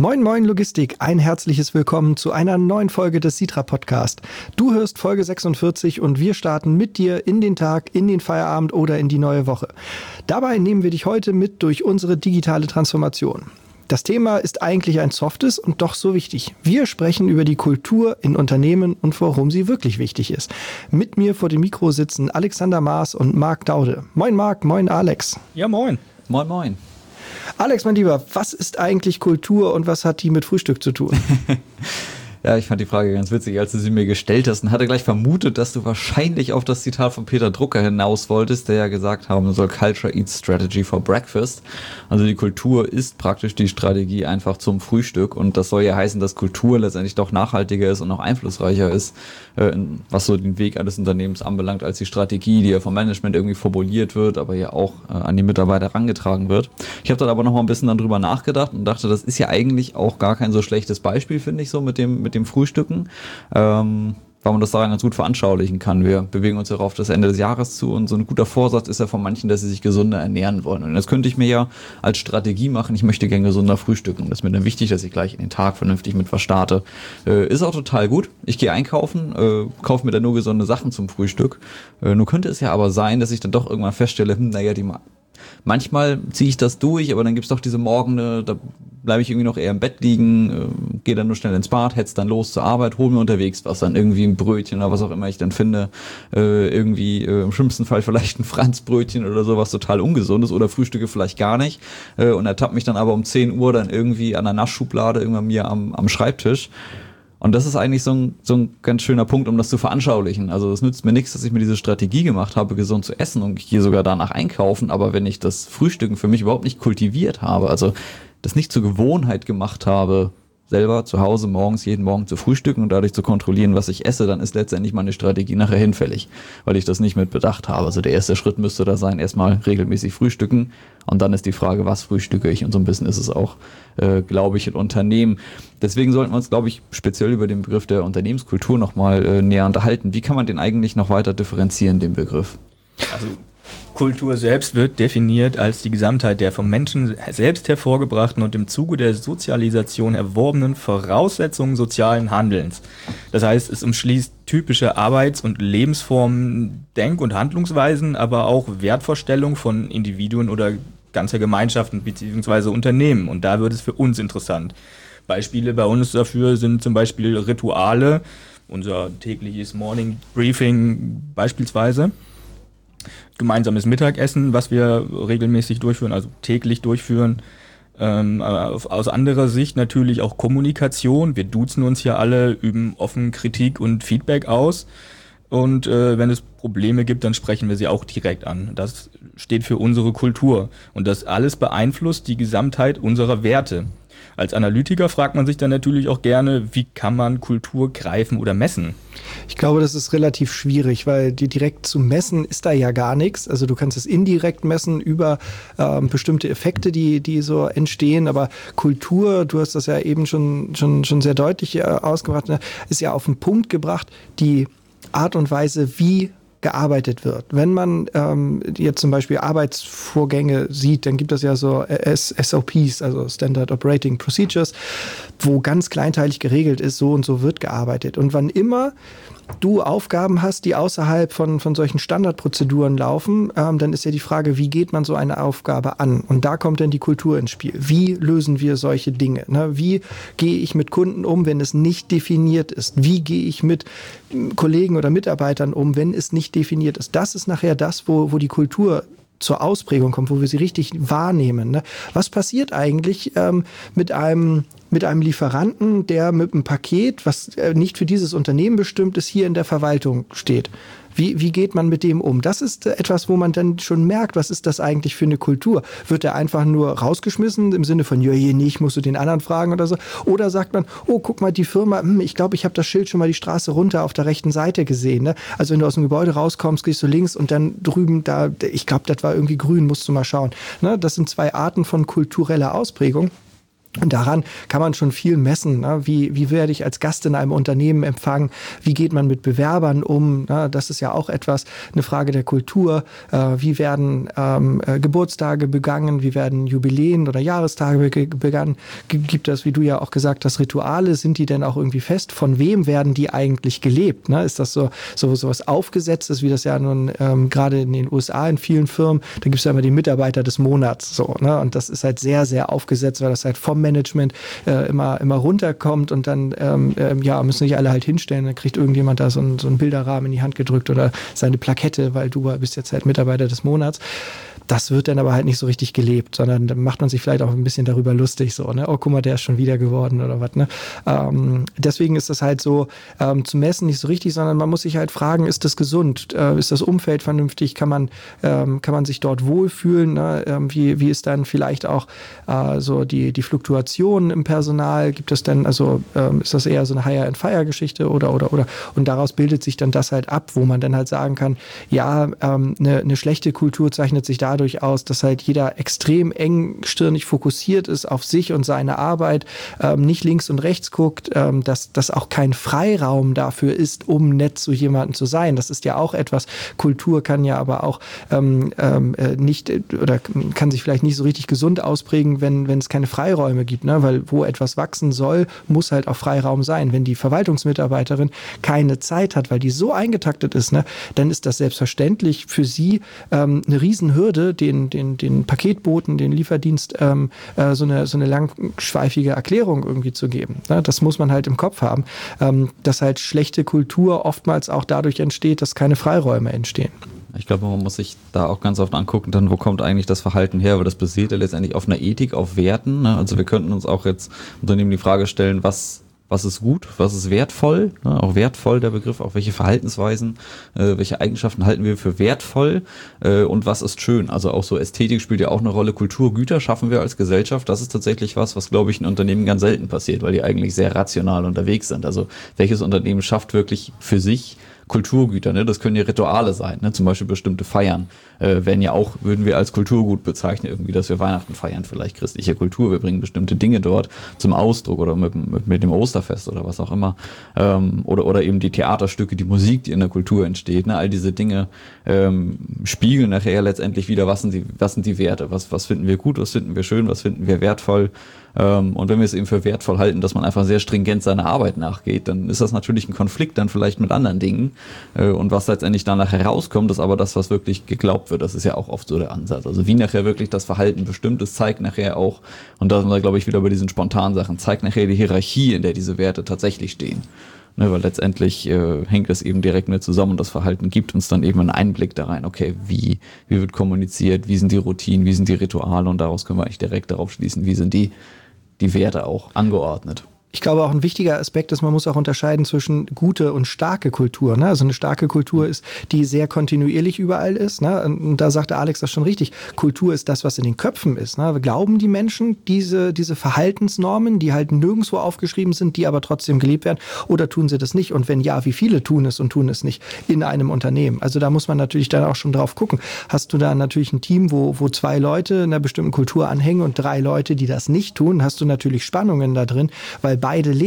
Moin Moin Logistik, ein herzliches Willkommen zu einer neuen Folge des Sitra Podcast. Du hörst Folge 46 und wir starten mit dir in den Tag, in den Feierabend oder in die neue Woche. Dabei nehmen wir dich heute mit durch unsere digitale Transformation. Das Thema ist eigentlich ein softes und doch so wichtig. Wir sprechen über die Kultur in Unternehmen und warum sie wirklich wichtig ist. Mit mir vor dem Mikro sitzen Alexander Maas und Marc Daude. Moin Marc, moin Alex. Ja, moin. Moin, moin. Alex, mein Lieber, was ist eigentlich Kultur und was hat die mit Frühstück zu tun? Ja, ich fand die Frage ganz witzig, als du sie mir gestellt hast und hatte gleich vermutet, dass du wahrscheinlich auf das Zitat von Peter Drucker hinaus wolltest, der ja gesagt haben soll, Culture eats strategy for breakfast. Also die Kultur ist praktisch die Strategie einfach zum Frühstück und das soll ja heißen, dass Kultur letztendlich doch nachhaltiger ist und auch einflussreicher ist, was so den Weg eines Unternehmens anbelangt, als die Strategie, die ja vom Management irgendwie formuliert wird, aber ja auch an die Mitarbeiter herangetragen wird. Ich habe dann aber noch mal ein bisschen darüber nachgedacht und dachte, das ist ja eigentlich auch gar kein so schlechtes Beispiel, finde ich, so mit dem Frühstücken, weil man das daran ganz gut veranschaulichen kann. Wir bewegen uns ja auf das Ende des Jahres zu und so ein guter Vorsatz ist ja von manchen, dass sie sich gesunder ernähren wollen. Und das könnte ich mir ja als Strategie machen, ich möchte gerne gesunder frühstücken. Das ist mir dann wichtig, dass ich gleich in den Tag vernünftig mit was starte. Ist auch total gut. Ich gehe einkaufen, kaufe mir dann nur gesunde Sachen zum Frühstück. Nur könnte es ja aber sein, dass ich dann doch irgendwann feststelle, manchmal ziehe ich das durch, aber dann gibt's doch diese Morgene, da bleibe ich irgendwie noch eher im Bett liegen, gehe dann nur schnell ins Bad, hetz dann los zur Arbeit, hol mir unterwegs was, dann irgendwie ein Brötchen oder was auch immer ich dann finde, im schlimmsten Fall vielleicht ein Franzbrötchen oder sowas total Ungesundes oder frühstücke vielleicht gar nicht und ertappe mich dann aber um 10 Uhr dann irgendwie an der Naschschublade irgendwann mir am Schreibtisch. Und das ist eigentlich so ein ganz schöner Punkt, um das zu veranschaulichen. Also es nützt mir nichts, dass ich mir diese Strategie gemacht habe, gesund zu essen und ich gehe sogar danach einkaufen. Aber wenn ich das Frühstücken für mich überhaupt nicht kultiviert habe, also das nicht zur Gewohnheit gemacht habe, selber zu Hause morgens jeden Morgen zu frühstücken und dadurch zu kontrollieren, was ich esse, dann ist letztendlich meine Strategie nachher hinfällig, weil ich das nicht mit bedacht habe. Also der erste Schritt müsste da sein, erstmal regelmäßig frühstücken und dann ist die Frage, was frühstücke ich und so ein bisschen ist es auch, glaube ich, in Unternehmen. Deswegen sollten wir uns, glaube ich, speziell über den Begriff der Unternehmenskultur nochmal näher unterhalten. Wie kann man den eigentlich noch weiter differenzieren, den Begriff? Also Kultur selbst wird definiert als die Gesamtheit der vom Menschen selbst hervorgebrachten und im Zuge der Sozialisation erworbenen Voraussetzungen sozialen Handelns. Das heißt, es umschließt typische Arbeits- und Lebensformen, Denk- und Handlungsweisen, aber auch Wertvorstellungen von Individuen oder ganzer Gemeinschaften bzw. Unternehmen. Und da wird es für uns interessant. Beispiele bei uns dafür sind zum Beispiel Rituale, unser tägliches Morning Briefing beispielsweise. Gemeinsames Mittagessen, was wir regelmäßig durchführen, also täglich durchführen. Aus anderer Sicht natürlich auch Kommunikation. Wir duzen uns ja alle, üben offen Kritik und Feedback aus. Und wenn es Probleme gibt, dann sprechen wir sie auch direkt an. Das steht für unsere Kultur. Und das alles beeinflusst die Gesamtheit unserer Werte. Als Analytiker fragt man sich dann natürlich auch gerne, wie kann man Kultur greifen oder messen? Ich glaube, das ist relativ schwierig, weil direkt zu messen ist da ja gar nichts. Also du kannst es indirekt messen über bestimmte Effekte, die so entstehen. Aber Kultur, du hast das ja eben schon sehr deutlich ausgebracht, ne, ist ja auf den Punkt gebracht, die Art und Weise, wie gearbeitet wird. Wenn man jetzt zum Beispiel Arbeitsvorgänge sieht, dann gibt es ja so SOPs, also Standard Operating Procedures, wo ganz kleinteilig geregelt ist, so und so wird gearbeitet. Und wann immer du Aufgaben hast, die außerhalb von solchen Standardprozeduren laufen, dann ist ja die Frage, wie geht man so eine Aufgabe an? Und da kommt dann die Kultur ins Spiel. Wie lösen wir solche Dinge? Ne? Wie gehe ich mit Kunden um, wenn es nicht definiert ist? Wie gehe ich mit Kollegen oder Mitarbeitern um, wenn es nicht definiert ist? Das ist nachher das, wo die Kultur zur Ausprägung kommt, wo wir sie richtig wahrnehmen. Ne? Was passiert eigentlich mit einem Lieferanten, der mit einem Paket, was nicht für dieses Unternehmen bestimmt ist, hier in der Verwaltung steht? Wie geht man mit dem um? Das ist etwas, wo man dann schon merkt, was ist das eigentlich für eine Kultur? Wird er einfach nur rausgeschmissen im Sinne von, ja, hier nicht, musst du den anderen fragen oder so? Oder sagt man, oh, guck mal, die Firma, ich glaube, ich habe das Schild schon mal die Straße runter auf der rechten Seite gesehen. Ne? Also wenn du aus dem Gebäude rauskommst, gehst du links und dann drüben, da, ich glaube, das war irgendwie grün, musst du mal schauen. Ne? Das sind zwei Arten von kultureller Ausprägung. Und daran kann man schon viel messen. Ne? Wie werde ich als Gast in einem Unternehmen empfangen? Wie geht man mit Bewerbern um? Ne? Das ist ja auch eine Frage der Kultur. Wie werden Geburtstage begangen? Wie werden Jubiläen oder Jahrestage begangen? Gibt es, wie du ja auch gesagt hast, Rituale? Sind die denn auch irgendwie fest? Von wem werden die eigentlich gelebt? Ne? Ist das so was Aufgesetztes, wie das ja nun gerade in den USA in vielen Firmen, da gibt es ja immer die Mitarbeiter des Monats. So, ne? Und das ist halt sehr, sehr aufgesetzt, weil das halt vom Management immer runterkommt und dann müssen sich alle halt hinstellen, dann kriegt irgendjemand da so einen Bilderrahmen in die Hand gedrückt oder seine Plakette, weil du bist jetzt halt Mitarbeiter des Monats. Das wird dann aber halt nicht so richtig gelebt, sondern dann macht man sich vielleicht auch ein bisschen darüber lustig, so, ne? Oh, guck mal, der ist schon wieder geworden oder was, ne? Deswegen ist das halt so zu messen nicht so richtig, sondern man muss sich halt fragen, ist das gesund? Ist das Umfeld vernünftig? Kann man sich dort wohlfühlen? Ne? Wie ist dann vielleicht auch so die Fluktuation im Personal? Gibt es denn, ist das eher so eine Hire-and-Fire-Geschichte oder? Und daraus bildet sich dann das halt ab, wo man dann halt sagen kann, ja, eine schlechte Kultur zeichnet sich dadurch aus, dass halt jeder extrem engstirnig fokussiert ist auf sich und seine Arbeit, nicht links und rechts guckt, dass auch kein Freiraum dafür ist, um nett zu jemandem zu sein. Das ist ja auch etwas, Kultur kann ja aber auch nicht oder kann sich vielleicht nicht so richtig gesund ausprägen, wenn es keine Freiräume gibt, ne? Weil wo etwas wachsen soll, muss halt auch Freiraum sein. Wenn die Verwaltungsmitarbeiterin keine Zeit hat, weil die so eingetaktet ist, ne, dann ist das selbstverständlich für sie eine Riesenhürde, den Paketboten, den Lieferdienst so eine langschweifige Erklärung irgendwie zu geben. Ne? Das muss man halt im Kopf haben, dass halt schlechte Kultur oftmals auch dadurch entsteht, dass keine Freiräume entstehen. Ich glaube, man muss sich da auch ganz oft angucken, dann wo kommt eigentlich das Verhalten her, weil das basiert ja letztendlich auf einer Ethik, auf Werten. Ne? Also wir könnten uns auch jetzt Unternehmen die Frage stellen, was ist gut, was ist wertvoll, ne? Auch wertvoll der Begriff, auch welche Verhaltensweisen, welche Eigenschaften halten wir für wertvoll und was ist schön. Also auch so Ästhetik spielt ja auch eine Rolle, Kulturgüter schaffen wir als Gesellschaft, das ist tatsächlich was glaube ich in Unternehmen ganz selten passiert, weil die eigentlich sehr rational unterwegs sind. Also welches Unternehmen schafft wirklich für sich Kulturgüter, ne? Das können ja Rituale sein, ne? Zum Beispiel bestimmte Feiern würden wir als Kulturgut bezeichnen, irgendwie, dass wir Weihnachten feiern, vielleicht christliche Kultur, wir bringen bestimmte Dinge dort zum Ausdruck oder mit dem Osterfest oder was auch immer, oder eben die Theaterstücke, die Musik, die in der Kultur entsteht, ne? All diese Dinge spiegeln nachher letztendlich wieder, was sind die Werte, was finden wir gut, was finden wir schön, was finden wir wertvoll. Und wenn wir es eben für wertvoll halten, dass man einfach sehr stringent seiner Arbeit nachgeht, dann ist das natürlich ein Konflikt dann vielleicht mit anderen Dingen. Und was letztendlich danach herauskommt, ist aber das, was wirklich geglaubt wird. Das ist ja auch oft so der Ansatz. Also wie nachher wirklich das Verhalten bestimmt ist, zeigt nachher auch, und da sind wir, glaube ich, wieder bei diesen spontanen Sachen, zeigt nachher die Hierarchie, in der diese Werte tatsächlich stehen. Ne, weil letztendlich hängt das eben direkt mit zusammen und das Verhalten gibt uns dann eben einen Einblick da rein. Okay, wie wird kommuniziert, wie sind die Routinen, wie sind die Rituale und daraus können wir eigentlich direkt darauf schließen, wie sind die Werte auch angeordnet. Ich glaube, auch ein wichtiger Aspekt ist, man muss auch unterscheiden zwischen gute und starke Kultur. Ne? Also eine starke Kultur ist, die sehr kontinuierlich überall ist. Ne? Und da sagte Alex das schon richtig. Kultur ist das, was in den Köpfen ist. Ne? Glauben die Menschen diese Verhaltensnormen, die halt nirgendwo aufgeschrieben sind, die aber trotzdem gelebt werden? Oder tun sie das nicht? Und wenn ja, wie viele tun es und tun es nicht in einem Unternehmen? Also da muss man natürlich dann auch schon drauf gucken. Hast du da natürlich ein Team, wo 2 Leute einer bestimmten Kultur anhängen und 3 Leute, die das nicht tun, hast du natürlich Spannungen da drin, weil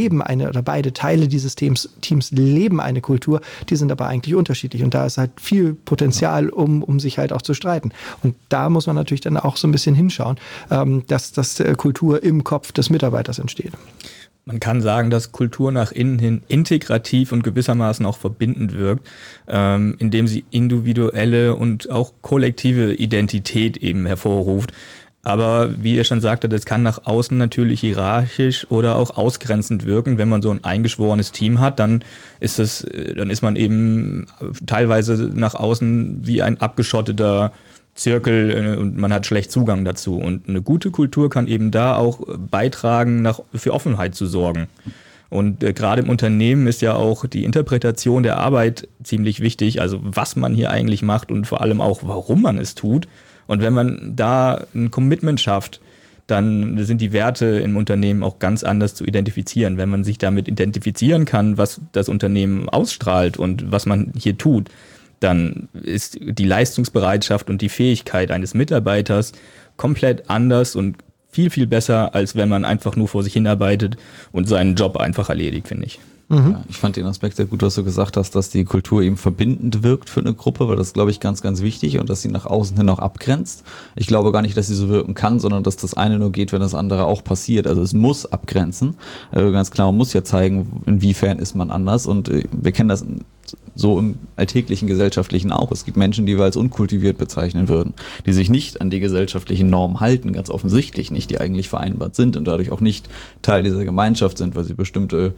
beide Teile dieses Teams leben eine Kultur, die sind aber eigentlich unterschiedlich und da ist halt viel Potenzial, um sich halt auch zu streiten. Und da muss man natürlich dann auch so ein bisschen hinschauen, dass Kultur im Kopf des Mitarbeiters entsteht. Man kann sagen, dass Kultur nach innen hin integrativ und gewissermaßen auch verbindend wirkt, indem sie individuelle und auch kollektive Identität eben hervorruft. Aber wie ihr schon sagte, das kann nach außen natürlich hierarchisch oder auch ausgrenzend wirken. Wenn man so ein eingeschworenes Team hat, dann ist man eben teilweise nach außen wie ein abgeschotteter Zirkel und man hat schlecht Zugang dazu. Und eine gute Kultur kann eben da auch beitragen, für Offenheit zu sorgen. Und gerade im Unternehmen ist ja auch die Interpretation der Arbeit ziemlich wichtig, also was man hier eigentlich macht und vor allem auch, warum man es tut. Und wenn man da ein Commitment schafft, dann sind die Werte im Unternehmen auch ganz anders zu identifizieren. Wenn man sich damit identifizieren kann, was das Unternehmen ausstrahlt und was man hier tut, dann ist die Leistungsbereitschaft und die Fähigkeit eines Mitarbeiters komplett anders und viel, viel besser, als wenn man einfach nur vor sich hinarbeitet und seinen Job einfach erledigt, finde ich. Ja, ich fand den Aspekt sehr gut, was du gesagt hast, dass die Kultur eben verbindend wirkt für eine Gruppe, weil das, glaube ich, ganz, ganz wichtig und dass sie nach außen hin auch abgrenzt. Ich glaube gar nicht, dass sie so wirken kann, sondern dass das eine nur geht, wenn das andere auch passiert. Also es muss abgrenzen. Ganz klar, man muss ja zeigen, inwiefern ist man anders und wir kennen das so im alltäglichen Gesellschaftlichen auch. Es gibt Menschen, die wir als unkultiviert bezeichnen würden, die sich nicht an die gesellschaftlichen Normen halten, ganz offensichtlich nicht, die eigentlich vereinbart sind und dadurch auch nicht Teil dieser Gemeinschaft sind, weil sie bestimmte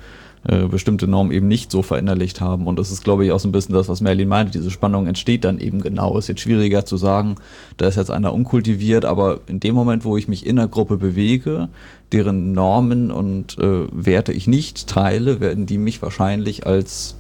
Normen eben nicht so verinnerlicht haben. Und das ist, glaube ich, auch so ein bisschen das, was Merlin meinte. Diese Spannung entsteht dann eben genau. Ist jetzt schwieriger zu sagen, da ist jetzt einer unkultiviert, aber in dem Moment, wo ich mich in einer Gruppe bewege, deren Normen und Werte ich nicht teile, werden die mich wahrscheinlich als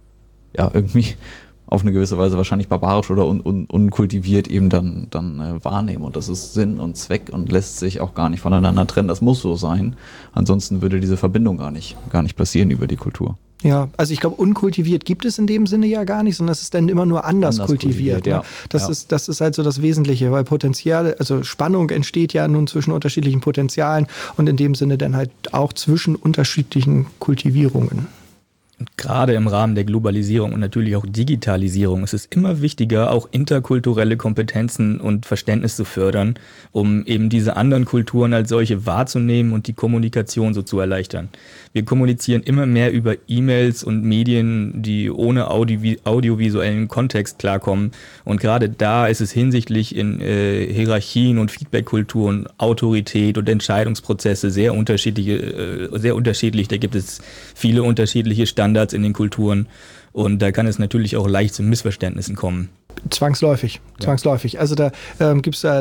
irgendwie auf eine gewisse Weise wahrscheinlich barbarisch oder unkultiviert eben dann wahrnehmen. Und das ist Sinn und Zweck und lässt sich auch gar nicht voneinander trennen. Das muss so sein. Ansonsten würde diese Verbindung gar nicht passieren über die Kultur. Ja, also ich glaube, unkultiviert gibt es in dem Sinne ja gar nicht, sondern es ist dann immer nur anders kultiviert. Ja. Das ist halt so das Wesentliche, weil Potenzial, also Spannung entsteht ja nun zwischen unterschiedlichen Potenzialen und in dem Sinne dann halt auch zwischen unterschiedlichen Kultivierungen. Und gerade im Rahmen der Globalisierung und natürlich auch Digitalisierung ist es immer wichtiger, auch interkulturelle Kompetenzen und Verständnis zu fördern, um eben diese anderen Kulturen als solche wahrzunehmen und die Kommunikation so zu erleichtern. Wir kommunizieren immer mehr über E-Mails und Medien, die ohne audiovisuellen Kontext klarkommen. Und gerade da ist es hinsichtlich in Hierarchien und Feedbackkulturen, Autorität und Entscheidungsprozesse sehr unterschiedlich. Da gibt es viele unterschiedliche Standards in den Kulturen. Und da kann es natürlich auch leicht zu Missverständnissen kommen. Zwangsläufig. Also da gibt es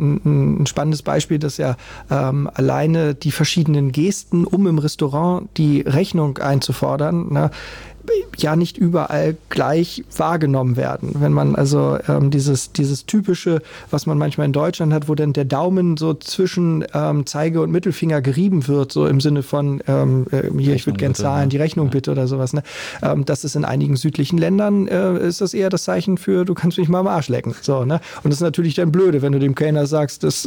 ein spannendes Beispiel, dass ja alleine die verschiedenen Gesten, um im Restaurant die Rechnung einzufordern, ja nicht überall gleich wahrgenommen werden. Wenn man also dieses typische, was man manchmal in Deutschland hat, wo dann der Daumen so zwischen Zeige- und Mittelfinger gerieben wird, so im Sinne von hier, ich würde gern zahlen, die Rechnung bitte oder sowas. Das ist in einigen südlichen Ländern, ist das eher das Zeichen für, du kannst mich mal am Arsch lecken. So, ne? Und das ist natürlich dann blöde, wenn du dem Kellner sagst, dass,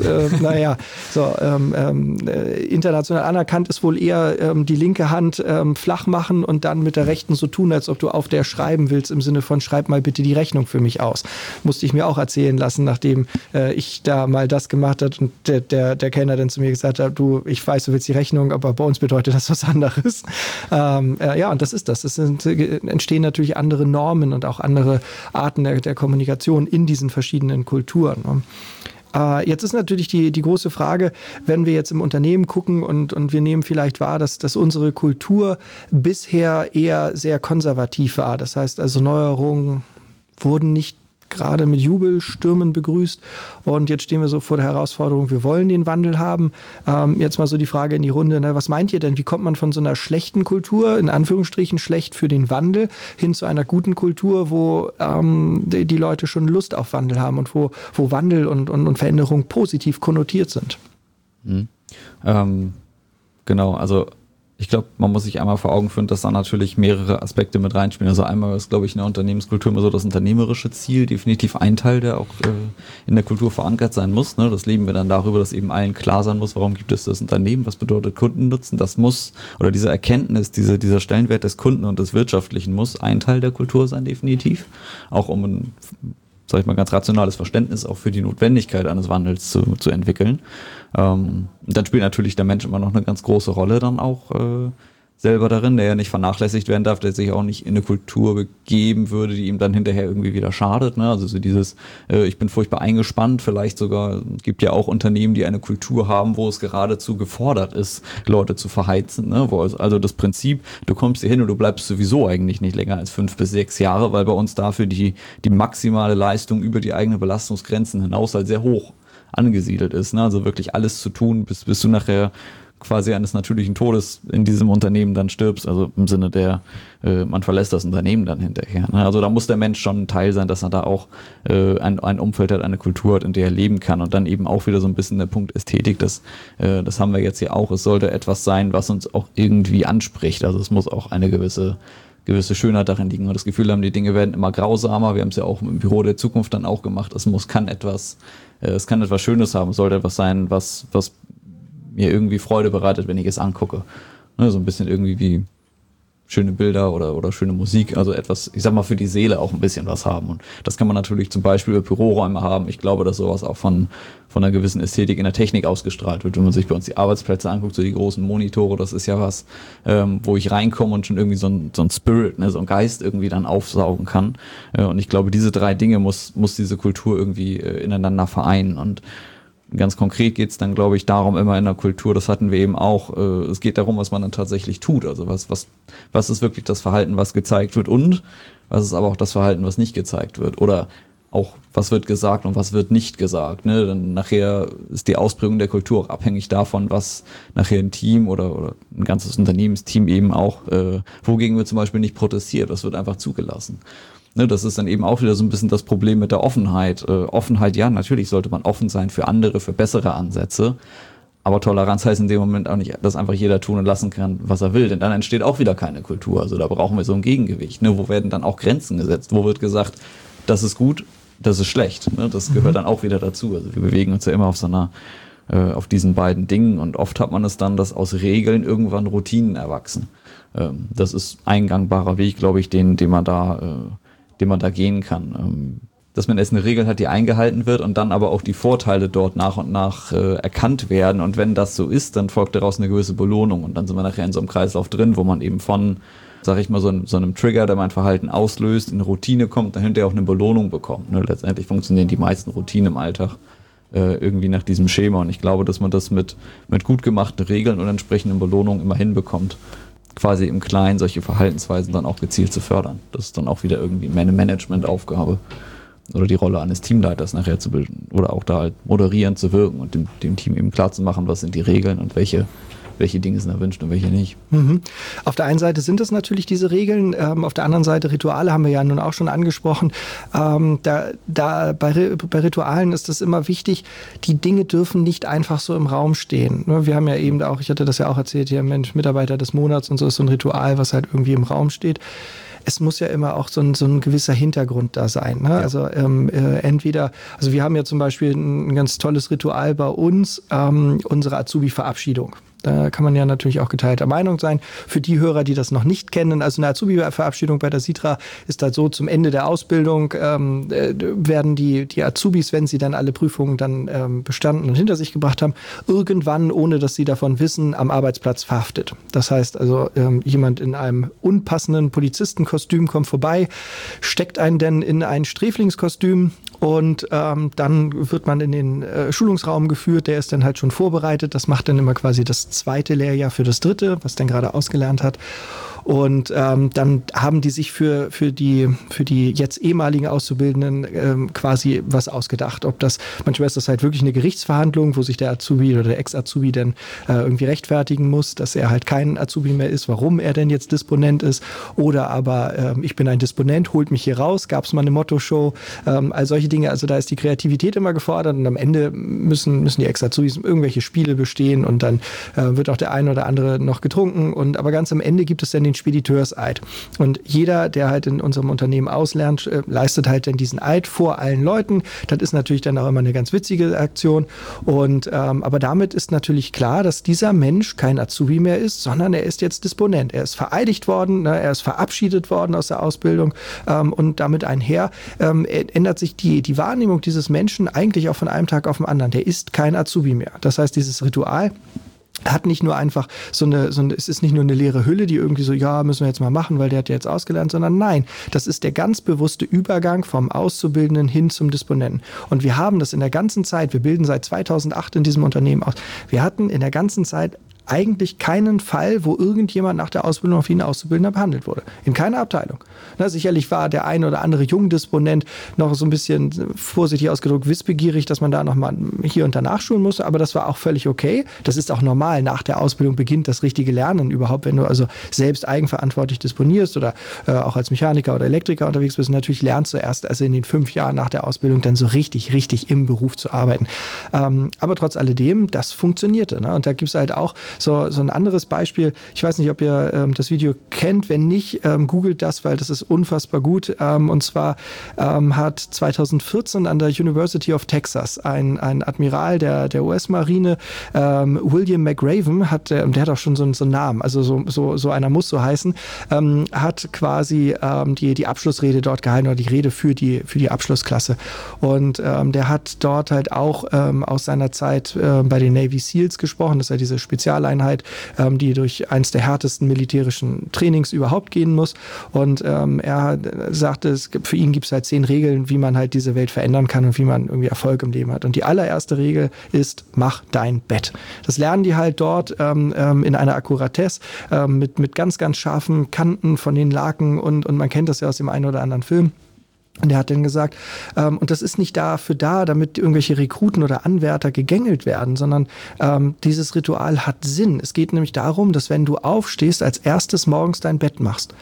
international anerkannt ist wohl eher die linke Hand flach machen und dann mit der rechten so tun, als ob du auf der schreiben willst, im Sinne von, schreib mal bitte die Rechnung für mich aus. Musste ich mir auch erzählen lassen, nachdem ich da mal das gemacht habe und der Kellner dann zu mir gesagt hat, du, ich weiß, du willst die Rechnung, aber bei uns bedeutet das was anderes. Und das ist das. Es entstehen natürlich andere Normen und auch andere Arten der Kommunikation in diesen verschiedenen Kulturen. Ne? Jetzt ist natürlich die große Frage, wenn wir jetzt im Unternehmen gucken und wir nehmen vielleicht wahr, dass unsere Kultur bisher eher sehr konservativ war. Das heißt also, Neuerungen wurden nicht gerade mit Jubelstürmen begrüßt und jetzt stehen wir so vor der Herausforderung, wir wollen den Wandel haben. Jetzt mal so die Frage in die Runde, was meint ihr denn, wie kommt man von so einer schlechten Kultur, in Anführungsstrichen schlecht für den Wandel, hin zu einer guten Kultur, wo die Leute schon Lust auf Wandel haben und wo Wandel und Veränderung positiv konnotiert sind? Genau, also ich glaube, man muss sich einmal vor Augen führen, dass da natürlich mehrere Aspekte mit reinspielen. Also einmal ist, glaube ich, in der Unternehmenskultur immer so das unternehmerische Ziel, definitiv ein Teil, der auch in der Kultur verankert sein muss. Ne? Das leben wir dann darüber, dass eben allen klar sein muss, warum gibt es das Unternehmen, was bedeutet Kundennutzen. Das muss, oder diese Erkenntnis, dieser Stellenwert des Kunden und des Wirtschaftlichen muss ein Teil der Kultur sein, definitiv. Auch um ein, sag ich mal, ganz rationales Verständnis auch für die Notwendigkeit eines Wandels zu entwickeln. Dann spielt natürlich der Mensch immer noch eine ganz große Rolle dann auch selber darin, der ja nicht vernachlässigt werden darf, der sich auch nicht in eine Kultur begeben würde, die ihm dann hinterher irgendwie wieder schadet. Ne? Also so dieses, ich bin furchtbar eingespannt, vielleicht sogar, es gibt ja auch Unternehmen, die eine Kultur haben, wo es geradezu gefordert ist, Leute zu verheizen. Ne? Also das Prinzip, du kommst hier hin und du bleibst sowieso eigentlich nicht länger als 5 bis 6 Jahre, weil bei uns dafür die maximale Leistung über die eigenen Belastungsgrenzen hinaus halt sehr hoch angesiedelt ist. Ne? Also wirklich alles zu tun, bis du nachher quasi eines natürlichen Todes in diesem Unternehmen dann stirbst, also im Sinne der, man verlässt das Unternehmen dann hinterher. Ne? Also da muss der Mensch schon ein Teil sein, dass er da auch ein Umfeld hat, eine Kultur hat, in der er leben kann und dann eben auch wieder so ein bisschen der Punkt Ästhetik, das haben wir jetzt hier auch, es sollte etwas sein, was uns auch irgendwie anspricht, also es muss auch eine gewisse Schönheit darin liegen. Wir das Gefühl haben, die Dinge werden immer grausamer. Wir haben es ja auch im Büro der Zukunft dann auch gemacht. Es kann etwas Schönes haben. Es sollte etwas sein, was mir irgendwie Freude bereitet, wenn ich es angucke. Ne, so ein bisschen irgendwie wie schöne Bilder oder schöne Musik, also etwas, ich sag mal, für die Seele auch ein bisschen was haben. Und das kann man natürlich zum Beispiel über Büroräume haben. Ich glaube, dass sowas auch von einer gewissen Ästhetik in der Technik ausgestrahlt wird. Wenn man sich bei uns die Arbeitsplätze anguckt, so die großen Monitore, das ist ja was, wo ich reinkomme und schon irgendwie so ein Spirit, ne, so ein Geist irgendwie dann aufsaugen kann. Und ich glaube, diese 3 Dinge muss diese Kultur irgendwie ineinander vereinen. Und ganz konkret geht es dann, glaube ich, darum immer in der Kultur, das hatten wir eben auch, es geht darum, was man dann tatsächlich tut. Also was ist wirklich das Verhalten, was gezeigt wird, und was ist aber auch das Verhalten, was nicht gezeigt wird. Oder auch, was wird gesagt und was wird nicht gesagt. Ne? Dann nachher ist die Ausprägung der Kultur auch abhängig davon, was nachher ein Team oder ein ganzes Unternehmensteam eben auch, wogegen wir zum Beispiel nicht protestiert. Das wird einfach zugelassen. Ne, das ist dann eben auch wieder so ein bisschen das Problem mit der Offenheit. Offenheit, ja, natürlich sollte man offen sein für andere, für bessere Ansätze. Aber Toleranz heißt in dem Moment auch nicht, dass einfach jeder tun und lassen kann, was er will. Denn dann entsteht auch wieder keine Kultur. Also da brauchen wir so ein Gegengewicht. Ne? Wo werden dann auch Grenzen gesetzt? Wo wird gesagt, das ist gut, das ist schlecht? Ne? Das gehört dann auch wieder dazu. Also wir bewegen uns ja immer auf diesen beiden Dingen. Und oft hat man es dann, dass aus Regeln irgendwann Routinen erwachsen. Das ist ein gangbarer Weg, glaube ich, den man da gehen kann. Dass man erst eine Regel hat, die eingehalten wird und dann aber auch die Vorteile dort nach und nach erkannt werden. Und wenn das so ist, dann folgt daraus eine gewisse Belohnung. Und dann sind wir nachher in so einem Kreislauf drin, wo man eben von, sag ich mal, so einem Trigger, der mein Verhalten auslöst, in eine Routine kommt, dahinter auch eine Belohnung bekommt. Ne? Letztendlich funktionieren die meisten Routinen im Alltag irgendwie nach diesem Schema. Und ich glaube, dass man das mit gut gemachten Regeln und entsprechenden Belohnungen immer hinbekommt, quasi im Kleinen solche Verhaltensweisen dann auch gezielt zu fördern. Das ist dann auch wieder irgendwie eine Management-Aufgabe oder die Rolle eines Teamleiters nachher zu bilden oder auch da halt moderierend zu wirken und dem Team eben klar zu machen, was sind die Regeln und welche Dinge sind erwünscht und welche nicht. Mhm. Auf der einen Seite sind es natürlich diese Regeln, auf der anderen Seite Rituale haben wir ja nun auch schon angesprochen. Bei Ritualen ist es immer wichtig, die Dinge dürfen nicht einfach so im Raum stehen. Wir haben ja eben auch, ich hatte das ja auch erzählt, hier Mitarbeiter des Monats und so ist so ein Ritual, was halt irgendwie im Raum steht. Es muss ja immer auch so ein gewisser Hintergrund da sein. Ne? Ja. Also entweder, also wir haben ja zum Beispiel ein ganz tolles Ritual bei uns, unsere Azubi-Verabschiedung. Da kann man ja natürlich auch geteilter Meinung sein. Für die Hörer, die das noch nicht kennen, also eine Azubi-Verabschiedung bei der Sitra ist halt so, zum Ende der Ausbildung werden die Azubis, wenn sie dann alle Prüfungen dann bestanden und hinter sich gebracht haben, irgendwann, ohne dass sie davon wissen, am Arbeitsplatz verhaftet. Das heißt also, jemand in einem unpassenden Polizistenkostüm kommt vorbei, steckt einen denn in ein Sträflingskostüm und dann wird man in den Schulungsraum geführt, der ist dann halt schon vorbereitet. Das macht dann immer quasi das zweite Lehrjahr für das dritte, was dann gerade ausgelernt hat. Und dann haben die sich für die jetzt ehemaligen Auszubildenden quasi was ausgedacht. Manchmal ist das halt wirklich eine Gerichtsverhandlung, wo sich der Azubi oder der Ex-Azubi dann irgendwie rechtfertigen muss, dass er halt kein Azubi mehr ist, warum er denn jetzt Disponent ist. Oder aber ich bin ein Disponent, holt mich hier raus, gab es mal eine Motto-Show, all solche Dinge. Also da ist die Kreativität immer gefordert und am Ende müssen die Ex-Azubis irgendwelche Spiele bestehen und dann wird auch der eine oder andere noch getrunken. Aber ganz am Ende gibt es dann den Spediteurseid. Und jeder, der halt in unserem Unternehmen auslernt, leistet halt dann diesen Eid vor allen Leuten. Das ist natürlich dann auch immer eine ganz witzige Aktion. Und aber damit ist natürlich klar, dass dieser Mensch kein Azubi mehr ist, sondern er ist jetzt Disponent. Er ist vereidigt worden, ne, er ist verabschiedet worden aus der Ausbildung und damit einher ändert sich die Wahrnehmung dieses Menschen eigentlich auch von einem Tag auf den anderen. Der ist kein Azubi mehr. Das heißt, dieses Ritual hat nicht nur einfach es ist nicht nur eine leere Hülle, die irgendwie so, ja, müssen wir jetzt mal machen, weil der hat ja jetzt ausgelernt, sondern nein, das ist der ganz bewusste Übergang vom Auszubildenden hin zum Disponenten. Und wir haben das in der ganzen Zeit, wir bilden seit 2008 in diesem Unternehmen aus, wir hatten in der ganzen Zeit eigentlich keinen Fall, wo irgendjemand nach der Ausbildung auf ihn Auszubildender behandelt wurde. In keiner Abteilung. Na, sicherlich war der ein oder andere Jungdisponent noch so ein bisschen, vorsichtig ausgedrückt, wissbegierig, dass man da noch mal hier und da nachschulen musste, aber das war auch völlig okay. Das ist auch normal. Nach der Ausbildung beginnt das richtige Lernen überhaupt, wenn du also selbst eigenverantwortlich disponierst oder auch als Mechaniker oder Elektriker unterwegs bist. Natürlich lernst du erst also in den 5 Jahren nach der Ausbildung dann so richtig im Beruf zu arbeiten. Aber trotz alledem, das funktionierte. Ne? Und da gibt es halt auch so ein anderes Beispiel. Ich weiß nicht, ob ihr das Video kennt. Wenn nicht, googelt das, weil das ist unfassbar gut. Und zwar hat 2014 an der University of Texas ein Admiral der US-Marine, William McRaven, der hat auch schon so einen Namen, also so einer muss so heißen, hat quasi die Abschlussrede dort gehalten oder die Rede für die Abschlussklasse. Und der hat dort halt auch aus seiner Zeit bei den Navy SEALs gesprochen. Das ist ja diese Spezialeinheit, die durch eins der härtesten militärischen Trainings überhaupt gehen muss. Und er sagte, für ihn gibt es halt 10 Regeln, wie man halt diese Welt verändern kann und wie man irgendwie Erfolg im Leben hat. Und die allererste Regel ist, mach dein Bett. Das lernen die halt dort in einer Akkuratesse mit ganz, ganz scharfen Kanten von den Laken und man kennt das ja aus dem einen oder anderen Film. Und er hat dann gesagt, und das ist nicht dafür da, damit irgendwelche Rekruten oder Anwärter gegängelt werden, sondern dieses Ritual hat Sinn. Es geht nämlich darum, dass wenn du aufstehst, als erstes morgens dein Bett machst.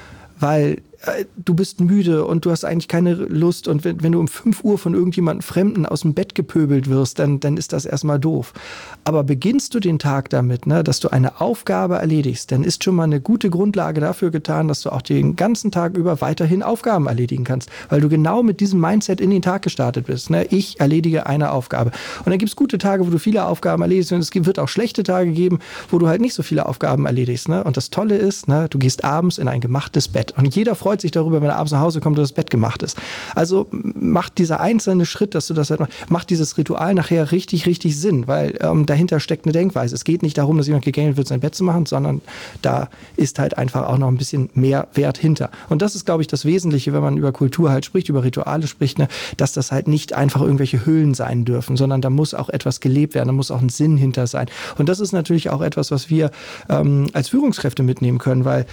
Weil du bist müde und du hast eigentlich keine Lust und wenn du um 5 Uhr von irgendjemandem Fremden aus dem Bett gepöbelt wirst, dann ist das erstmal doof. Aber beginnst du den Tag damit, ne, dass du eine Aufgabe erledigst, dann ist schon mal eine gute Grundlage dafür getan, dass du auch den ganzen Tag über weiterhin Aufgaben erledigen kannst, weil du genau mit diesem Mindset in den Tag gestartet bist. Ne? Ich erledige eine Aufgabe. Und dann gibt es gute Tage, wo du viele Aufgaben erledigst und es wird auch schlechte Tage geben, wo du halt nicht so viele Aufgaben erledigst. Ne? Und das Tolle ist, ne, du gehst abends in ein gemachtes Bett und jeder freut sich darüber, wenn er abends nach Hause kommt und das Bett gemacht ist. Also macht dieser einzelne Schritt, dass du das halt macht dieses Ritual nachher richtig, richtig Sinn, weil dahinter steckt eine Denkweise. Es geht nicht darum, dass jemand gegängelt wird, sein Bett zu machen, sondern da ist halt einfach auch noch ein bisschen mehr Wert hinter. Und das ist, glaube ich, das Wesentliche, wenn man über Kultur halt spricht, über Rituale spricht, ne, dass das halt nicht einfach irgendwelche Hüllen sein dürfen, sondern da muss auch etwas gelebt werden, da muss auch ein Sinn hinter sein. Und das ist natürlich auch etwas, was wir als Führungskräfte mitnehmen können, weil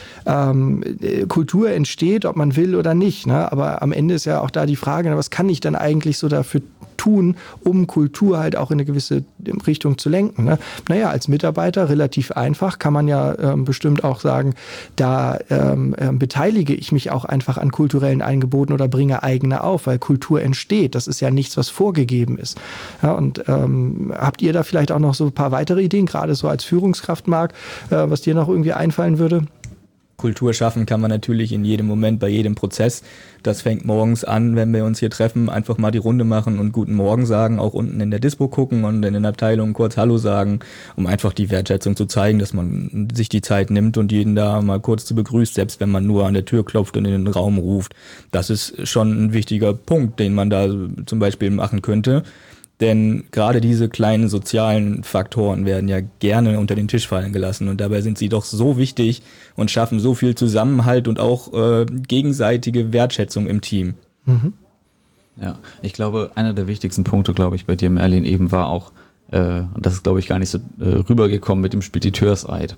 Kultur entsteht, ob man will oder nicht. Ne? Aber am Ende ist ja auch da die Frage, was kann ich denn eigentlich so dafür tun, um Kultur halt auch in eine gewisse Richtung zu lenken. Ne? Naja, als Mitarbeiter relativ einfach, kann man ja bestimmt auch sagen, da beteilige ich mich auch einfach an kulturellen Angeboten oder bringe eigene auf, weil Kultur entsteht. Das ist ja nichts, was vorgegeben ist. Ja, und habt ihr da vielleicht auch noch so ein paar weitere Ideen, gerade so als Führungskraft, Marc, was dir noch irgendwie einfallen würde? Kultur schaffen kann man natürlich in jedem Moment, bei jedem Prozess. Das fängt morgens an, wenn wir uns hier treffen, einfach mal die Runde machen und guten Morgen sagen, auch unten in der Dispo gucken und in den Abteilungen kurz Hallo sagen, um einfach die Wertschätzung zu zeigen, dass man sich die Zeit nimmt und jeden da mal kurz zu begrüßt, selbst wenn man nur an der Tür klopft und in den Raum ruft. Das ist schon ein wichtiger Punkt, den man da zum Beispiel machen könnte. Denn gerade diese kleinen sozialen Faktoren werden ja gerne unter den Tisch fallen gelassen und dabei sind sie doch so wichtig und schaffen so viel Zusammenhalt und auch gegenseitige Wertschätzung im Team. Mhm. Ja, ich glaube, einer der wichtigsten Punkte, glaube ich, bei dir, Merlin, eben war auch, und das ist, glaube ich, gar nicht so rübergekommen mit dem Spediteurseid.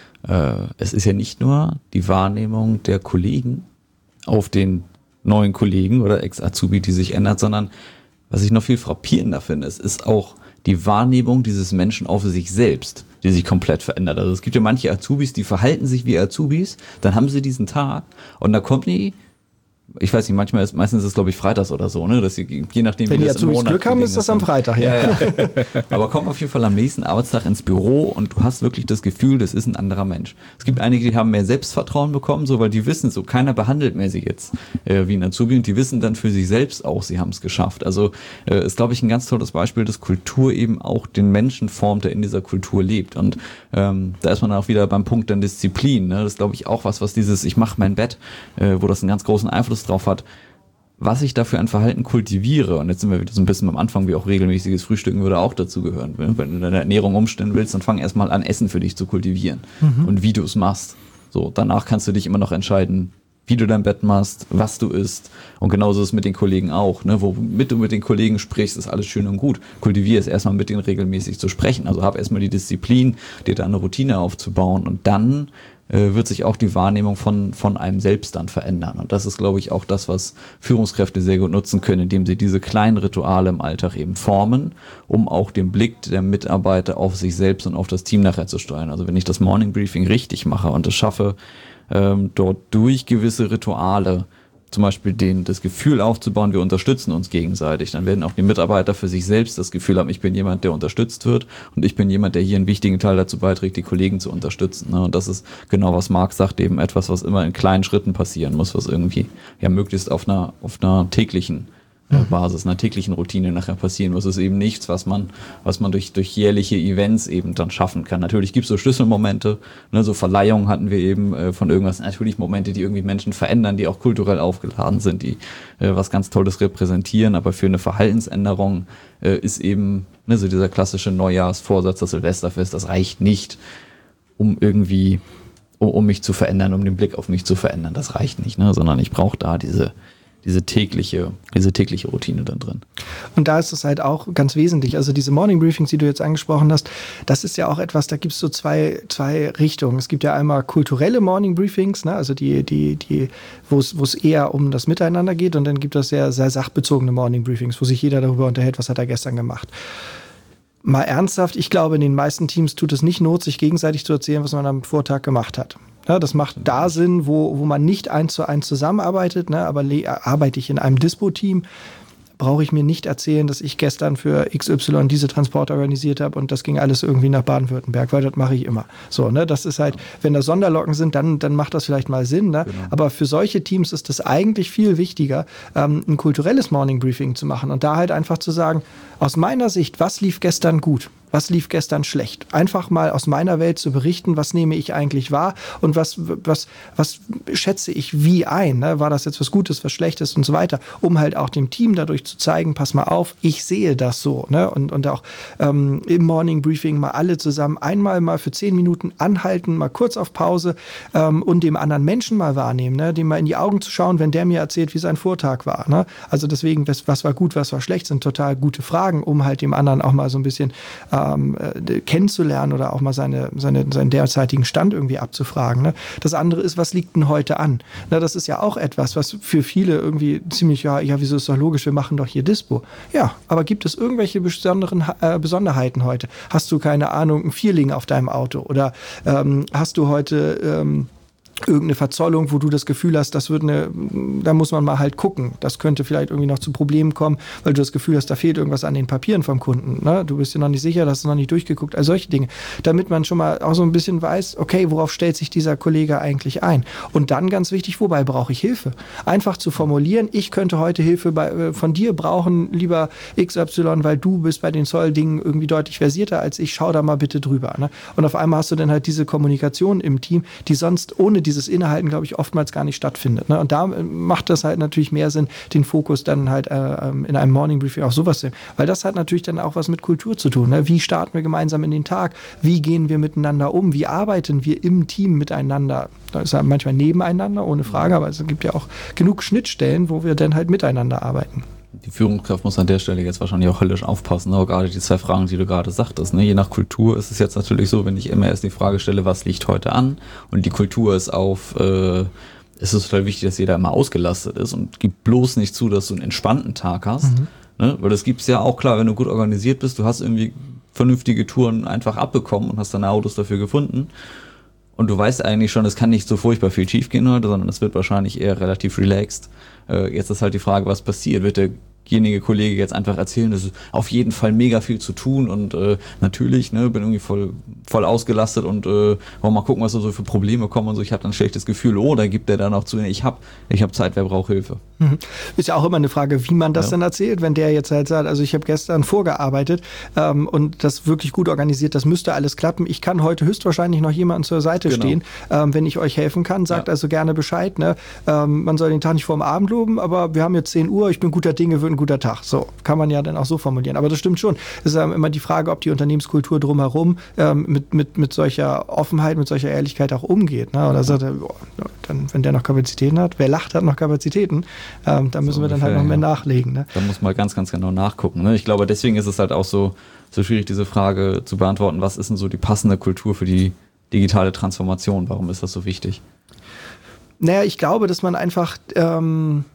Es ist ja nicht nur die Wahrnehmung der Kollegen auf den neuen Kollegen oder Ex-Azubi, die sich ändert, sondern was ich noch viel frappierender finde, ist auch die Wahrnehmung dieses Menschen auf sich selbst, die sich komplett verändert. Also es gibt ja manche Azubis, die verhalten sich wie Azubis, dann haben sie diesen Tag und da kommt die, ich weiß nicht, meistens ist es, glaube ich, freitags oder so, ne? Dass sie, je nachdem, wenn die Azubis Glück haben, ist das am Freitag, ja. Aber kommt auf jeden Fall am nächsten Arbeitstag ins Büro und du hast wirklich das Gefühl, das ist ein anderer Mensch. Es gibt einige, die haben mehr Selbstvertrauen bekommen, so, weil die wissen so, keiner behandelt mehr sie jetzt wie ein Azubi und die wissen dann für sich selbst auch, sie haben es geschafft. Also ist, glaube ich, ein ganz tolles Beispiel, dass Kultur eben auch den Menschen formt, der in dieser Kultur lebt. Und da ist man auch wieder beim Punkt dann Disziplin. Ne? Das ist, glaube ich, auch was dieses, ich mache mein Bett, wo das einen ganz großen Einfluss drauf hat, was ich dafür ein Verhalten kultiviere. Und jetzt sind wir wieder so ein bisschen am Anfang, wie auch regelmäßiges Frühstücken würde auch dazu gehören. Wenn du deine Ernährung umstellen willst, dann fang erstmal an, Essen für dich zu kultivieren. Und wie du es machst. So, danach kannst du dich immer noch entscheiden, wie du dein Bett machst, was du isst. Und genauso ist es mit den Kollegen auch. Ne? Womit du mit den Kollegen sprichst, ist alles schön und gut. Kultivier es erstmal, mit denen regelmäßig zu sprechen. Also hab erstmal die Disziplin, dir da eine Routine aufzubauen. Und dann wird sich auch die Wahrnehmung von einem selbst dann verändern. Und das ist, glaube ich, auch das, was Führungskräfte sehr gut nutzen können, indem sie diese kleinen Rituale im Alltag eben formen, um auch den Blick der Mitarbeiter auf sich selbst und auf das Team nachher zu steuern. Also wenn ich das Morning Briefing richtig mache und es schaffe, dort durch gewisse Rituale zum Beispiel das Gefühl aufzubauen, wir unterstützen uns gegenseitig. Dann werden auch die Mitarbeiter für sich selbst das Gefühl haben, ich bin jemand, der unterstützt wird und ich bin jemand, der hier einen wichtigen Teil dazu beiträgt, die Kollegen zu unterstützen. Ne? Und das ist genau, was Marc sagt, eben etwas, was immer in kleinen Schritten passieren muss, was irgendwie ja möglichst auf einer täglichen Basis, einer täglichen Routine nachher passieren muss. Es ist eben nichts, was man durch jährliche Events eben dann schaffen kann. Natürlich gibt es so Schlüsselmomente, ne, so Verleihungen hatten wir eben von irgendwas, natürlich Momente, die irgendwie Menschen verändern, die auch kulturell aufgeladen sind, die was ganz Tolles repräsentieren, aber für eine Verhaltensänderung ist eben so dieser klassische Neujahrsvorsatz, das Silvesterfest, das reicht nicht, um irgendwie, um mich zu verändern, um den Blick auf mich zu verändern. Das reicht nicht, ne, sondern ich brauche da diese tägliche Routine dann drin. Und da ist es halt auch ganz wesentlich, also diese Morning Briefings, die du jetzt angesprochen hast, das ist ja auch etwas, da gibt es so zwei Richtungen. Es gibt ja einmal kulturelle Morning Briefings, ne, also wo es eher um das Miteinander geht, und dann gibt es sehr, sehr sachbezogene Morning Briefings, wo sich jeder darüber unterhält, was hat er gestern gemacht. Mal ernsthaft, ich glaube, in den meisten Teams tut es nicht Not, sich gegenseitig zu erzählen, was man am Vortag gemacht hat. Ja, das macht da Sinn, wo man nicht 1:1 zusammenarbeitet, ne, aber arbeite ich in einem Dispo-Team, brauche ich mir nicht erzählen, dass ich gestern für XY diese Transporte organisiert habe und das ging alles irgendwie nach Baden-Württemberg, weil das mache ich immer. So, ne, das ist halt, wenn da Sonderlocken sind, dann macht das vielleicht mal Sinn, ne? Genau. Aber für solche Teams ist es eigentlich viel wichtiger, ein kulturelles Morning Briefing zu machen und da halt einfach zu sagen, aus meiner Sicht, was lief gestern gut? Was lief gestern schlecht? Einfach mal aus meiner Welt zu berichten, was nehme ich eigentlich wahr und was schätze ich wie ein? Ne? War das jetzt was Gutes, was Schlechtes und so weiter, um halt auch dem Team dadurch zu zeigen, pass mal auf, ich sehe das so. Ne? Und auch im Morning Briefing mal alle zusammen einmal mal für 10 Minuten anhalten, mal kurz auf Pause und dem anderen Menschen mal wahrnehmen, ne? Dem mal in die Augen zu schauen, wenn der mir erzählt, wie sein Vortag war. Ne? Also deswegen, was war gut, was war schlecht, sind total gute Fragen, um halt dem anderen auch mal so ein bisschen kennenzulernen oder auch mal seinen derzeitigen Stand irgendwie abzufragen. Ne? Das andere ist, was liegt denn heute an? Na, das ist ja auch etwas, was für viele irgendwie ziemlich, ja, wieso ist doch logisch, wir machen doch hier Dispo. Ja, aber gibt es irgendwelche Besonderheiten heute? Hast du, keine Ahnung, ein Vierling auf deinem Auto? Oder hast du heute irgendeine Verzollung, wo du das Gefühl hast, da muss man mal halt gucken. Das könnte vielleicht irgendwie noch zu Problemen kommen, weil du das Gefühl hast, da fehlt irgendwas an den Papieren vom Kunden. Ne? Du bist dir noch nicht sicher, hast du noch nicht durchgeguckt, all solche Dinge. Damit man schon mal auch so ein bisschen weiß, okay, worauf stellt sich dieser Kollege eigentlich ein? Und dann ganz wichtig, wobei brauche ich Hilfe? Einfach zu formulieren, ich könnte heute Hilfe von dir brauchen, lieber XY, weil du bist bei den Zolldingen irgendwie deutlich versierter als ich, schau da mal bitte drüber. Ne? Und auf einmal hast du dann halt diese Kommunikation im Team, die sonst ohne dieses Innehalten, glaube ich, oftmals gar nicht stattfindet. Ne? Und da macht das halt natürlich mehr Sinn, den Fokus dann halt in einem Morning Briefing auf sowas zu sehen. Weil das hat natürlich dann auch was mit Kultur zu tun. Ne? Wie starten wir gemeinsam in den Tag? Wie gehen wir miteinander um? Wie arbeiten wir im Team miteinander? Da ist ja manchmal nebeneinander, ohne Frage, aber es gibt ja auch genug Schnittstellen, wo wir dann halt miteinander arbeiten. Die Führungskraft muss an der Stelle jetzt wahrscheinlich auch höllisch aufpassen, aber gerade die 2 Fragen, die du gerade sagtest, ne? Je nach Kultur ist es jetzt natürlich so, wenn ich immer erst die Frage stelle, was liegt heute an, und die Kultur ist es ist total wichtig, dass jeder immer ausgelastet ist und gib bloß nicht zu, dass du einen entspannten Tag hast, ne? Weil das gibt's ja auch, klar, wenn du gut organisiert bist, du hast irgendwie vernünftige Touren einfach abbekommen und hast deine Autos dafür gefunden. Und du weißt eigentlich schon, es kann nicht so furchtbar viel schief gehen heute, sondern es wird wahrscheinlich eher relativ relaxed. Jetzt ist halt die Frage, was passiert. Wird derjenige Kollege jetzt einfach erzählen, es ist auf jeden Fall mega viel zu tun und natürlich, ne, bin irgendwie voll ausgelastet und wollen mal gucken, was da so für Probleme kommen und so. Ich habe dann ein schlechtes Gefühl, da gibt der dann auch zu, ich hab Zeit, wer braucht Hilfe. Ist ja auch immer eine Frage, wie man das dann erzählt, wenn der jetzt halt sagt, also ich habe gestern vorgearbeitet und das wirklich gut organisiert, das müsste alles klappen. Ich kann heute höchstwahrscheinlich noch jemanden zur Seite stehen, wenn ich euch helfen kann. Sagt also gerne Bescheid. Ne? Man soll den Tag nicht vorm Abend loben, aber wir haben jetzt 10 Uhr, ich bin guter Dinge, wird ein guter Tag. So kann man ja dann auch so formulieren. Aber das stimmt schon. Es ist immer die Frage, ob die Unternehmenskultur drumherum mit solcher Offenheit, mit solcher Ehrlichkeit auch umgeht. Ne? Oder sagt er, dann, wenn der noch Kapazitäten hat, wer lacht, hat noch Kapazitäten. Da müssen wir dann halt noch mehr nachlegen. Ne? Da muss man ganz, ganz genau nachgucken. Ne? Ich glaube, deswegen ist es halt auch so schwierig, diese Frage zu beantworten, was ist denn so die passende Kultur für die digitale Transformation? Warum ist das so wichtig? Naja, ich glaube, dass man einfach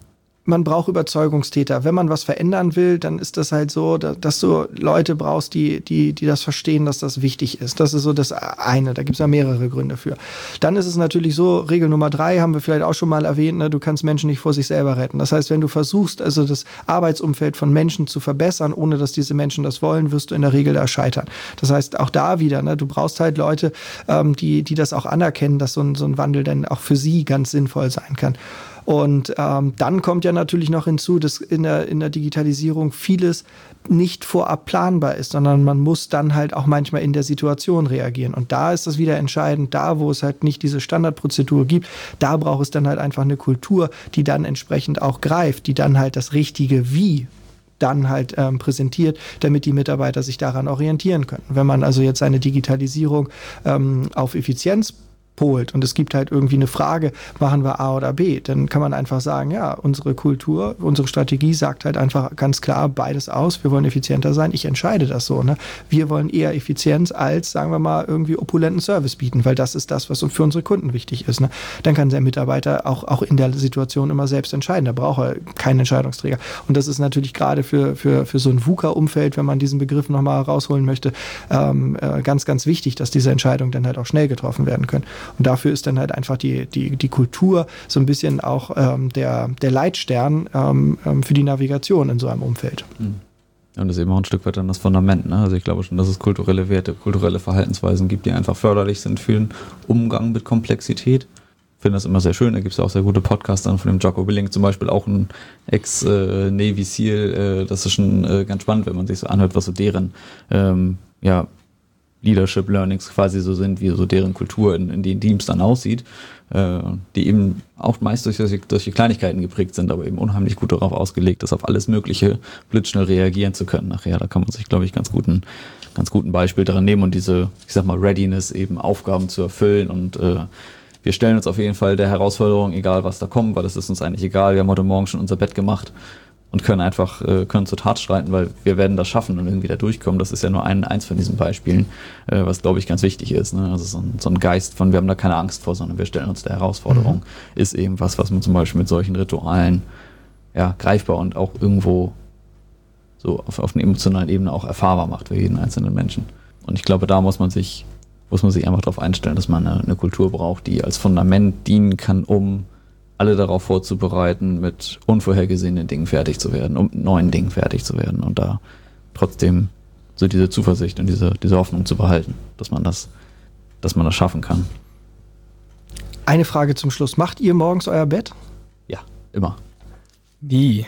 man braucht Überzeugungstäter. Wenn man was verändern will, dann ist das halt so, dass du Leute brauchst, die das verstehen, dass das wichtig ist. Das ist so das eine. Da gibt es ja mehrere Gründe für. Dann ist es natürlich so, Regel Nummer 3 haben wir vielleicht auch schon mal erwähnt, ne? Du kannst Menschen nicht vor sich selber retten. Das heißt, wenn du versuchst, also das Arbeitsumfeld von Menschen zu verbessern, ohne dass diese Menschen das wollen, wirst du in der Regel da scheitern. Das heißt, auch da wieder, ne? Du brauchst halt Leute, die das auch anerkennen, dass so ein Wandel dann auch für sie ganz sinnvoll sein kann. Und dann kommt ja natürlich noch hinzu, dass in der Digitalisierung vieles nicht vorab planbar ist, sondern man muss dann halt auch manchmal in der Situation reagieren. Und da ist das wieder entscheidend, da wo es halt nicht diese Standardprozedur gibt, da braucht es dann halt einfach eine Kultur, die dann entsprechend auch greift, die dann halt das richtige Wie dann halt präsentiert, damit die Mitarbeiter sich daran orientieren können. Wenn man also jetzt eine Digitalisierung auf Effizienz polt und es gibt halt irgendwie eine Frage, machen wir A oder B, dann kann man einfach sagen, ja, unsere Kultur, unsere Strategie sagt halt einfach ganz klar beides aus, wir wollen effizienter sein, ich entscheide das so, ne? Wir wollen eher Effizienz als, sagen wir mal, irgendwie opulenten Service bieten, weil das ist das, was für unsere Kunden wichtig ist, ne? Dann kann der Mitarbeiter auch in der Situation immer selbst entscheiden, da braucht er keinen Entscheidungsträger. Und das ist natürlich gerade für so ein VUCA-Umfeld, wenn man diesen Begriff nochmal rausholen möchte, ganz, ganz wichtig, dass diese Entscheidungen dann halt auch schnell getroffen werden können. Und dafür ist dann halt einfach die Kultur so ein bisschen auch der Leitstern für die Navigation in so einem Umfeld. Und das ist eben auch ein Stück weit dann das Fundament. Ne? Also ich glaube schon, dass es kulturelle Werte, kulturelle Verhaltensweisen gibt, die einfach förderlich sind für den Umgang mit Komplexität. Ich finde das immer sehr schön. Da gibt es auch sehr gute Podcasts dann von dem Jocko Willink, zum Beispiel auch ein Ex-Navy SEAL. Das ist schon ganz spannend, wenn man sich so anhört, was so deren Leadership Learnings quasi so sind, wie so deren Kultur in den Teams dann aussieht, die eben auch meist durch solche Kleinigkeiten geprägt sind, aber eben unheimlich gut darauf ausgelegt ist, auf alles Mögliche blitzschnell reagieren zu können nachher. Da kann man sich, glaube ich, ganz guten Beispiel daran nehmen und diese, ich sag mal, Readiness eben Aufgaben zu erfüllen und wir stellen uns auf jeden Fall der Herausforderung, egal was da kommt, weil es ist uns eigentlich egal, wir haben heute Morgen schon unser Bett gemacht und können zur Tat schreiten, weil wir werden das schaffen und irgendwie da durchkommen. Das ist ja nur eins von diesen Beispielen, was, glaube ich, ganz wichtig ist. Ne? Also so ein Geist von, wir haben da keine Angst vor, sondern wir stellen uns der Herausforderung, ist eben was man zum Beispiel mit solchen Ritualen greifbar und auch irgendwo so auf einer emotionalen Ebene auch erfahrbar macht für jeden einzelnen Menschen. Und ich glaube, da muss man sich einfach darauf einstellen, dass man eine Kultur braucht, die als Fundament dienen kann, um alle darauf vorzubereiten, mit unvorhergesehenen Dingen fertig zu werden, um neuen Dingen fertig zu werden und da trotzdem so diese Zuversicht und diese Hoffnung zu behalten, dass man das schaffen kann. Eine Frage zum Schluss. Macht ihr morgens euer Bett? Ja, immer. Wie?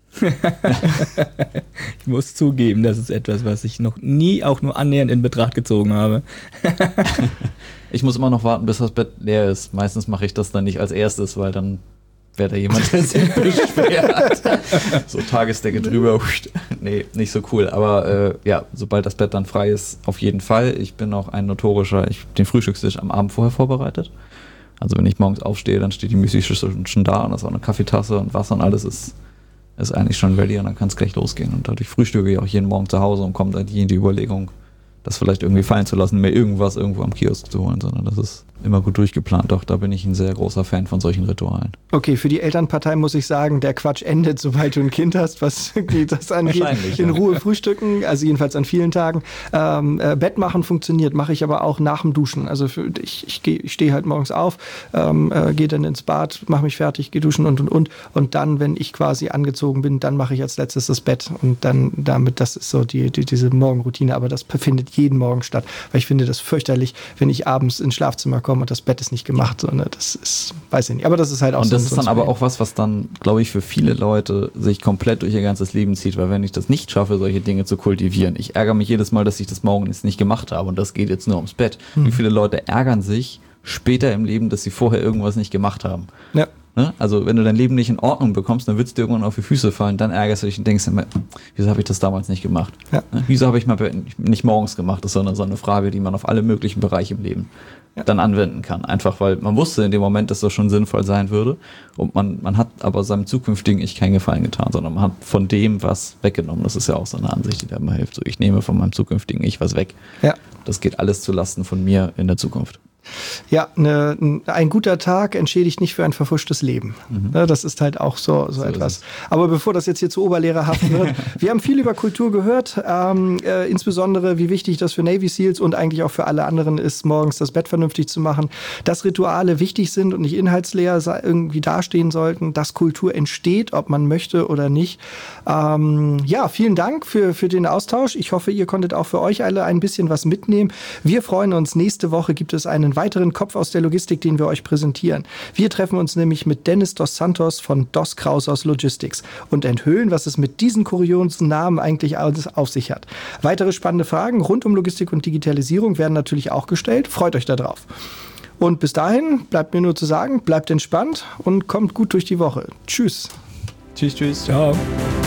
Ich muss zugeben, das ist etwas, was ich noch nie auch nur annähernd in Betracht gezogen habe. Ich muss immer noch warten, bis das Bett leer ist. Meistens mache ich das dann nicht als erstes, weil dann wäre da jemand, der sich beschwert. So Tagesdecke drüber. Nee, nicht so cool. Aber sobald das Bett dann frei ist, auf jeden Fall. Ich bin auch ein notorischer, ich habe den Frühstückstisch am Abend vorher vorbereitet. Also wenn ich morgens aufstehe, dann steht die Müsli-Schüssel schon da und da ist auch eine Kaffeetasse und Wasser und alles ist eigentlich schon ready und dann kann es gleich losgehen. Und dadurch frühstücke ich auch jeden Morgen zu Hause und komme dann nie in die Überlegung, das vielleicht irgendwie fallen zu lassen, mir irgendwas irgendwo am Kiosk zu holen, sondern das ist immer gut durchgeplant. Doch, da bin ich ein sehr großer Fan von solchen Ritualen. Okay, für die Elternpartei muss ich sagen, der Quatsch endet, sobald du ein Kind hast, was das angeht. In Ruhe frühstücken, also jedenfalls an vielen Tagen. Bett machen funktioniert, mache ich aber auch nach dem Duschen. Also ich stehe halt morgens auf, gehe dann ins Bad, mache mich fertig, gehe duschen und dann, wenn ich quasi angezogen bin, dann mache ich als letztes das Bett und dann das ist so diese Morgenroutine, aber das findet jeden Morgen statt, weil ich finde das fürchterlich, wenn ich abends ins Schlafzimmer komme und das Bett ist nicht gemacht, sondern das ist, weiß ich nicht, aber das ist halt auch und so. Und das ist dann aber auch was dann, glaube ich, für viele Leute sich komplett durch ihr ganzes Leben zieht, weil wenn ich das nicht schaffe, solche Dinge zu kultivieren, ich ärgere mich jedes Mal, dass ich das morgens nicht gemacht habe und das geht jetzt nur ums Bett. Wie viele Leute ärgern sich später im Leben, dass sie vorher irgendwas nicht gemacht haben? Ja. Ne? Also wenn du dein Leben nicht in Ordnung bekommst, dann wird es dir irgendwann auf die Füße fallen, dann ärgerst du dich und denkst immer, wieso habe ich das damals nicht gemacht? Ja. Ne? Wieso habe ich mal nicht morgens gemacht? Das ist so eine Frage, die man auf alle möglichen Bereiche im Leben dann anwenden kann. Einfach weil man wusste in dem Moment, dass das schon sinnvoll sein würde und man hat aber seinem zukünftigen Ich keinen Gefallen getan, sondern man hat von dem was weggenommen. Das ist ja auch so eine Ansicht, die da immer hilft. So, ich nehme von meinem zukünftigen Ich was weg. Ja. Das geht alles zulasten von mir in der Zukunft. Ja, ein guter Tag entschädigt nicht für ein verfuschtes Leben. Das ist halt auch so etwas. Aber bevor das jetzt hier zu oberlehrerhaft wird, wir haben viel über Kultur gehört, insbesondere wie wichtig das für Navy Seals und eigentlich auch für alle anderen ist, morgens das Bett vernünftig zu machen, dass Rituale wichtig sind und nicht inhaltsleer irgendwie dastehen sollten, dass Kultur entsteht, ob man möchte oder nicht. Ja, vielen Dank für den Austausch. Ich hoffe, ihr konntet auch für euch alle ein bisschen was mitnehmen. Wir freuen uns. Nächste Woche gibt es einen weiteren Kopf aus der Logistik, den wir euch präsentieren. Wir treffen uns nämlich mit Dennis Dos Santos von Dos Kraus aus Logistics und enthüllen, was es mit diesen kuriosen Namen eigentlich alles auf sich hat. Weitere spannende Fragen rund um Logistik und Digitalisierung werden natürlich auch gestellt. Freut euch darauf. Und bis dahin bleibt mir nur zu sagen, bleibt entspannt und kommt gut durch die Woche. Tschüss. Tschüss. Ciao.